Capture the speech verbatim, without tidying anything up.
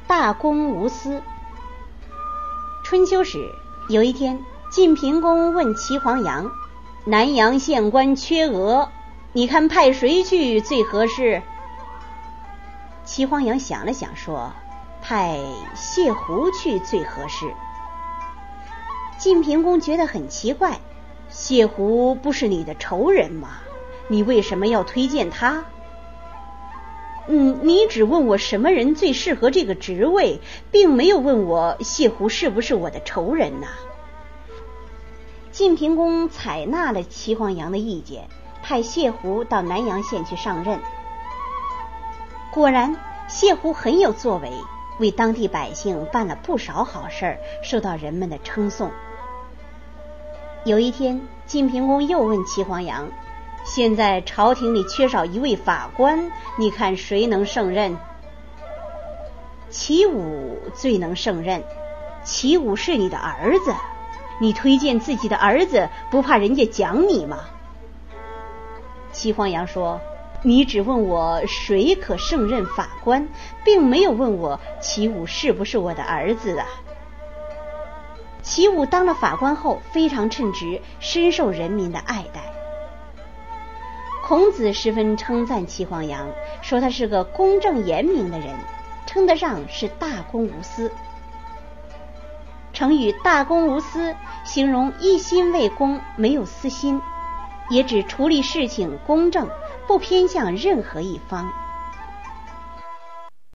大公无私。春秋时，有一天，晋平公问齐黄羊：南阳县官缺额，你看派谁去最合适？齐黄羊想了想说：派谢胡去最合适。晋平公觉得很奇怪，谢胡不是你的仇人吗？你为什么要推荐他？嗯，你只问我什么人最适合这个职位，并没有问我谢胡是不是我的仇人呐。晋平公采纳了齐黄羊的意见，派谢胡到南阳县去上任。果然，谢胡很有作为，为当地百姓办了不少好事，受到人们的称颂。有一天，晋平公又问齐黄羊：现在朝廷里缺少一位法官，你看谁能胜任？齐武最能胜任。齐武是你的儿子，你推荐自己的儿子，不怕人家讲你吗？齐黄羊说：你只问我谁可胜任法官，并没有问我齐武是不是我的儿子啊。齐武当了法官后非常称职，深受人民的爱戴。孔子十分称赞齐黄羊，说他是个公正严明的人，称得上是大公无私。成语大公无私形容一心为公，没有私心，也指处理事情公正，不偏向任何一方。